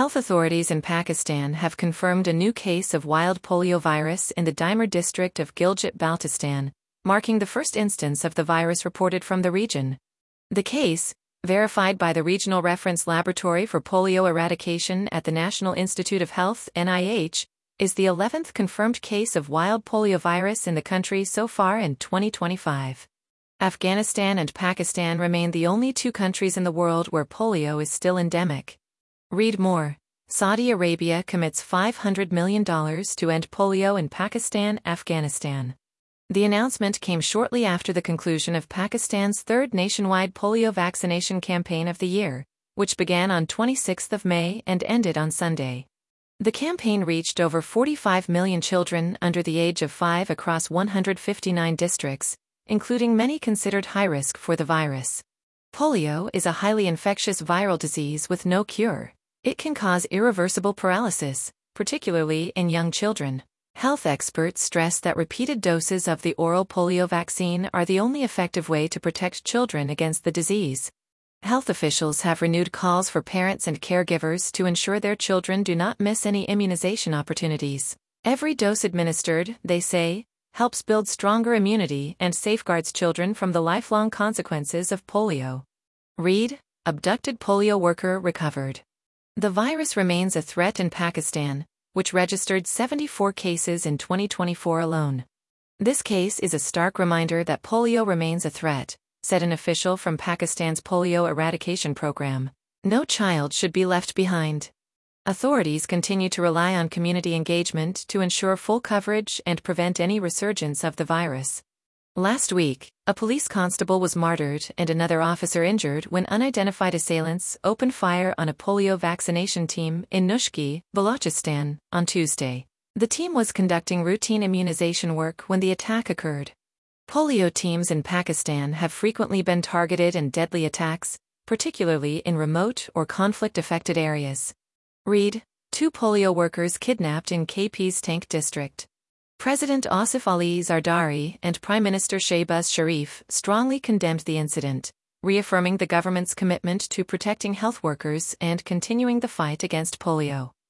Health authorities in Pakistan have confirmed a new case of wild polio virus in the Dimar district of Gilgit-Baltistan, marking the first instance of the virus reported from the region. The case, verified by the Regional Reference Laboratory for Polio Eradication at the National Institute of Health (NIH), is the 11th confirmed case of wild poliovirus in the country so far in 2025. Afghanistan and Pakistan remain the only two countries in the world where polio is still endemic. Read more. Saudi Arabia commits $500 million to end polio in Pakistan, Afghanistan. The announcement came shortly after the conclusion of Pakistan's third nationwide polio vaccination campaign of the year, which began on 26 May and ended on Sunday. The campaign reached over 45 million children under the age of 5 across 159 districts, including many considered high risk for the virus. Polio is a highly infectious viral disease with no cure. It can cause irreversible paralysis, particularly in young children. Health experts stress that repeated doses of the oral polio vaccine are the only effective way to protect children against the disease. Health officials have renewed calls for parents and caregivers to ensure their children do not miss any immunization opportunities. Every dose administered, they say, helps build stronger immunity and safeguards children from the lifelong consequences of polio. Read, abducted polio worker recovered. The virus remains a threat in Pakistan, which registered 74 cases in 2024 alone. This case is a stark reminder that polio remains a threat, said an official from Pakistan's polio eradication program. No child should be left behind. Authorities continue to rely on community engagement to ensure full coverage and prevent any resurgence of the virus. Last week, a police constable was martyred and another officer injured when unidentified assailants opened fire on a polio vaccination team in Nushki, Balochistan, on Tuesday. The team was conducting routine immunization work when the attack occurred. Polio teams in Pakistan have frequently been targeted in deadly attacks, particularly in remote or conflict-affected areas. Read, 2 polio workers kidnapped in KP's Tank district. President Asif Ali Zardari and Prime Minister Shehbaz Sharif strongly condemned the incident, reaffirming the government's commitment to protecting health workers and continuing the fight against polio.